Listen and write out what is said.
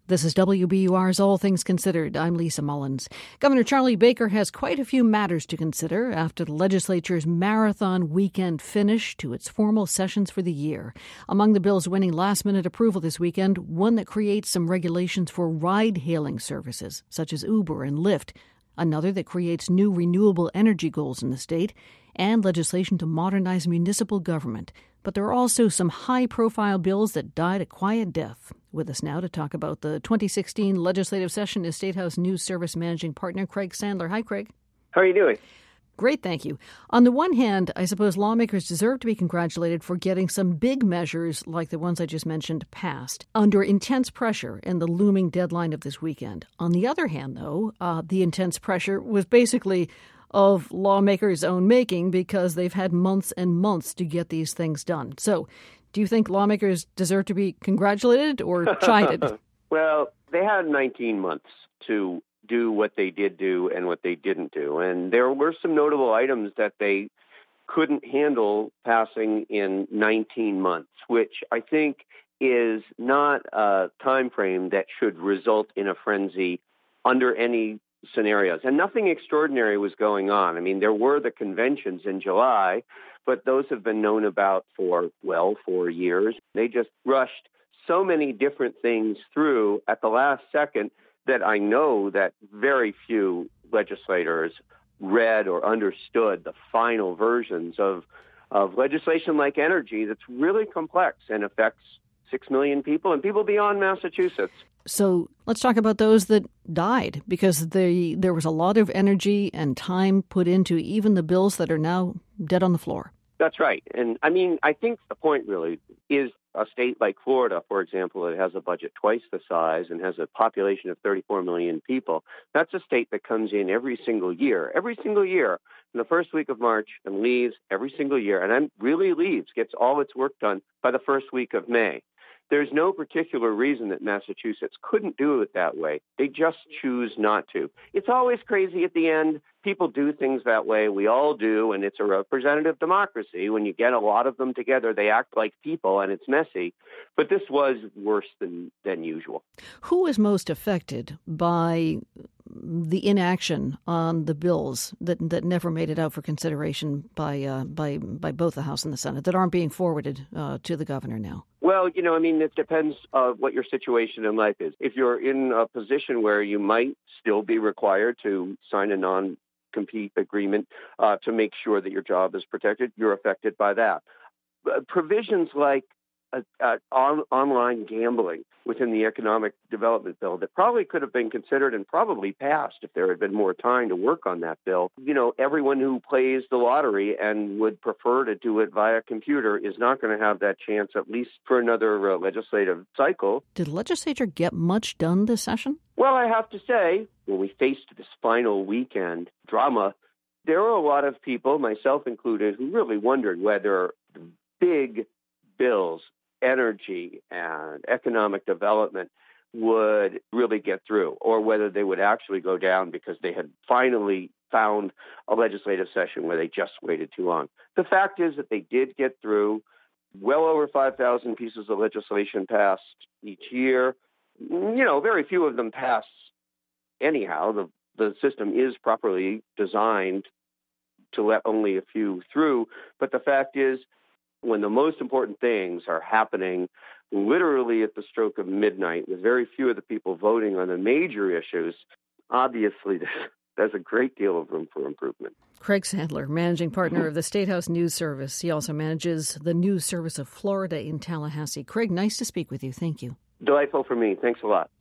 This is WBUR's All Things Considered. I'm Lisa Mullins. Governor Charlie Baker has quite a few matters to consider after the legislature's marathon weekend finish to its formal sessions for the year. Among the bills winning last-minute approval this weekend, one that creates some regulations for ride-hailing services, such as Uber and Lyft. Another that creates new renewable energy goals in the state, and legislation to modernize municipal government. But there are also some high-profile bills that died a quiet death. With us now to talk about the 2016 legislative session is State House News Service Managing Partner Craig Sandler. Hi, Craig. How are you doing? Great, thank you. On the one hand, I suppose lawmakers deserve to be congratulated for getting some big measures like the ones I just mentioned passed under intense pressure and the looming deadline of this weekend. On the other hand, though, the intense pressure was basically of lawmakers' own making because they've had months and months to get these things done. So do you think lawmakers deserve to be congratulated or chided? Well, they had 19 months to do what they did do and what they didn't do. And there were some notable items that they couldn't handle passing in 19 months, which I think is not a time frame that should result in a frenzy under any scenarios. And nothing extraordinary was going on. I mean, there were the conventions in July, but those have been known about for 4 years. They just rushed so many different things through at the last second that I know that very few legislators read or understood the final versions of legislation like energy that's really complex and affects 6 million people and people beyond Massachusetts. So let's talk about those that died, because there was a lot of energy and time put into even the bills that are now dead on the floor. That's right. And I mean, I think the point really is a state like Florida, for example, that has a budget twice the size and has a population of 34 million people. That's a state that comes in every single year in the first week of March and leaves every single year. And then really leaves, gets all its work done by the first week of May. There's no particular reason that Massachusetts couldn't do it that way. They just choose not to. It's always crazy at the end. People do things that way. We all do, and it's a representative democracy. When you get a lot of them together, they act like people, and it's messy. But this was worse than usual. Who was most affected by the inaction on the bills that never made it out for consideration by both the House and the Senate, that aren't being forwarded to the governor now? Well, it depends what your situation in life is. If you're in a position where you might still be required to sign a non-compete agreement to make sure that your job is protected, you're affected by that. Provisions like online gambling within the economic development bill that probably could have been considered and probably passed if there had been more time to work on that bill. Everyone who plays the lottery and would prefer to do it via computer is not going to have that chance, at least for another legislative cycle. Did the legislature get much done this session? Well, I have to say, when we faced this final weekend drama, there were a lot of people, myself included, who really wondered whether the big bills, energy and economic development, would really get through, or whether they would actually go down because they had finally found a legislative session where they just waited too long. The fact is that they did get through. Well over 5,000 pieces of legislation passed each year. Very few of them pass anyhow. The system is properly designed to let only a few through. But the fact is, when the most important things are happening literally at the stroke of midnight, with very few of the people voting on the major issues, obviously there's a great deal of room for improvement. Craig Sandler, Managing Partner of the State House News Service. He also manages the News Service of Florida in Tallahassee. Craig, nice to speak with you. Thank you. Delightful for me. Thanks a lot.